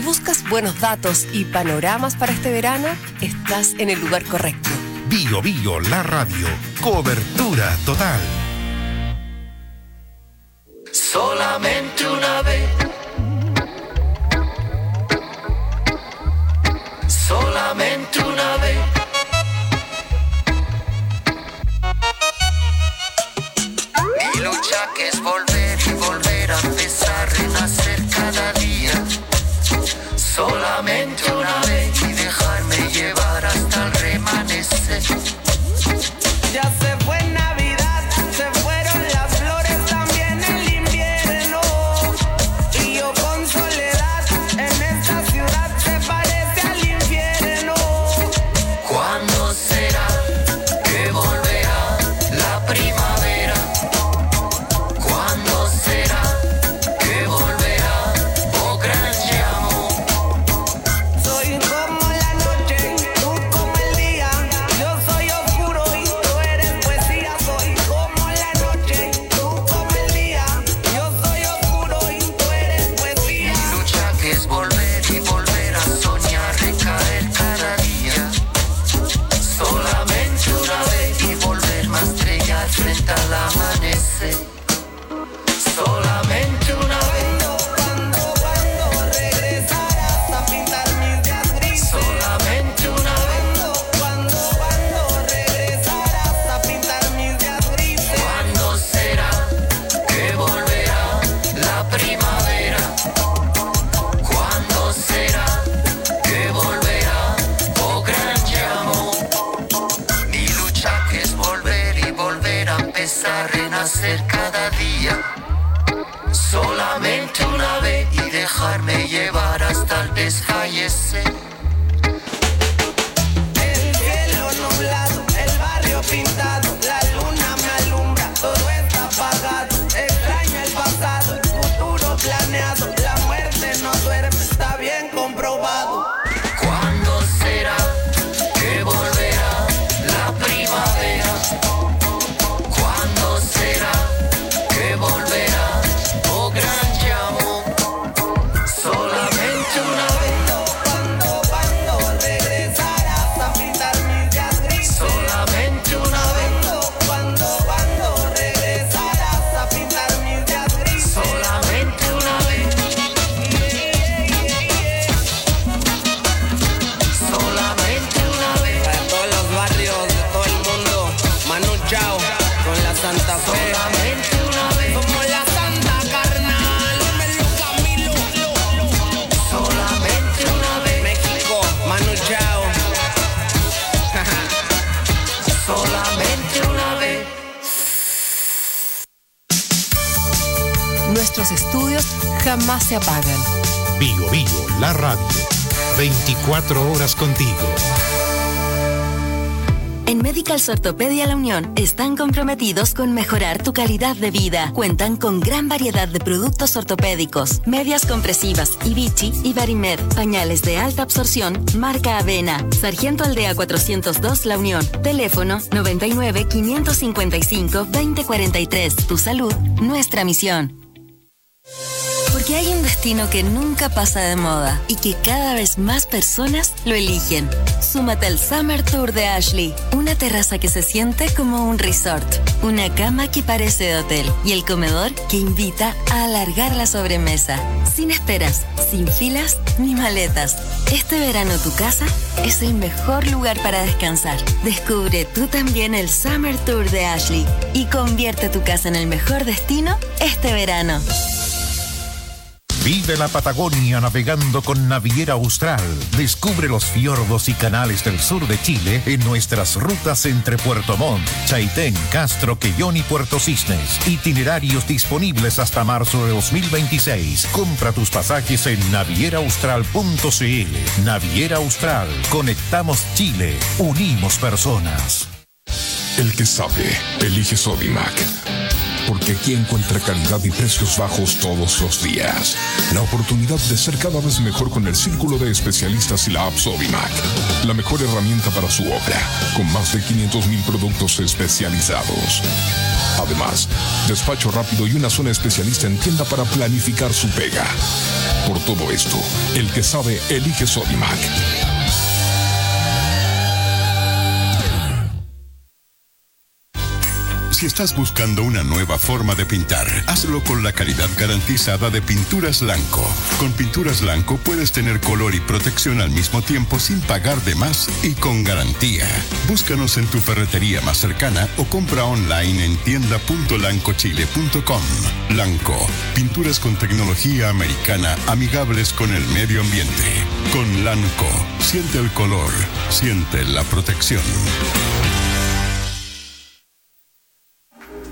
buscas buenos datos y panoramas para este verano, estás en el lugar correcto. Bio Bio, la radio. Cobertura total. Solamente una vez. Solamente una vez. Mi lucha que es volver y volver a empezar, renacer cada día. Solamente una vez y dejarme llevar hasta el remanecer. Ya se fue Navidad, se fueron las flores, también el invierno. Y yo con soledad en esta ciudad se parece al infierno. ¿Cuándo será que volverá la primavera? ¿Cuándo será que volverá, oh gran amor? Soy como la noche, tú como el día. Yo soy oscuro y tú eres poesía. Soy como la noche, tú como el día. Yo soy oscuro y tú eres poesía. Mi lucha que es volver y volver a soñar, recaer cada día. Solamente una vez y volverme a estrellar frente al amanecer. Solamente una vez. Cuando regresarás a pintar mis días grises. Solamente una vez. Cuando regresarás a pintar mis días grises. ¿Cuándo será que volverá la primavera? ¿Cuándo será que volverá, oh gran amor? Mi lucha que es volver y volver a empezar, renacer cada día. Solamente una vez y dejarme llevar hasta el desfallecer. El cielo nublado, el barrio pintado, la luna me alumbra, todo está apagado. Extraño el pasado, el futuro planeado. La muerte no duerme, está bien comprobado. ¿Cuándo será que volverá la primavera? ¿Cuándo será que volverá, oh gran amor? Solamente una vez. Cuando regresarás a pintar mis días grises. Solamente una vez. Cuando regresarás a pintar mis días grises. Solamente una vez. Solamente una vez. Para todos los barrios de todo el mundo, Manu Chao con la Santa Fe. Solamente una vez. Como la Santa Carnal, dímelo Camilo. Solamente una vez. México, Manu Chao. Solamente una vez. Nuestros estudios jamás se apagan. Bio Bio, la radio. 24 horas contigo. En Medicals Ortopedia La Unión están comprometidos con mejorar tu calidad de vida. Cuentan con gran variedad de productos ortopédicos, medias compresivas, Vichy y Barimed, pañales de alta absorción, marca Avena. Sargento Aldea 402 La Unión. Teléfono 99 555 2043. Tu salud, nuestra misión. Porque hay un destino que nunca pasa de moda y que cada vez más personas lo eligen. Súmate al Summer Tour de Ashley. Una terraza que se siente como un resort, una cama que parece de hotel y el comedor que invita a alargar la sobremesa. Sin esperas, sin filas ni maletas. Este verano tu casa es el mejor lugar para descansar. Descubre tú también el Summer Tour de Ashley y convierte tu casa en el mejor destino este verano. Vive la Patagonia navegando con Naviera Austral. Descubre los fiordos y canales del sur de Chile en nuestras rutas entre Puerto Montt, Chaitén, Castro, Quellón y Puerto Cisnes. Itinerarios disponibles hasta marzo de 2026. Compra tus pasajes en navieraaustral.cl. Naviera Austral. Conectamos Chile. Unimos personas. El que sabe, elige Sodimac. porque aquí encuentra calidad y precios bajos todos los días. La oportunidad de ser cada vez mejor con el círculo de especialistas y la app Sodimac. La mejor herramienta para su obra, con más de 500,000 productos especializados. Además, despacho rápido y una zona especialista en tienda para planificar su pega. Por todo esto, el que sabe, elige Sodimac. Si estás buscando una nueva forma de pintar, hazlo con la calidad garantizada de Pinturas Lanco. Con Pinturas Lanco puedes tener color y protección al mismo tiempo sin pagar de más y con garantía. Búscanos en tu ferretería más cercana o compra online en tienda.lancochile.com. Lanco, pinturas con tecnología americana amigables con el medio ambiente. Con Lanco, siente el color, siente la protección.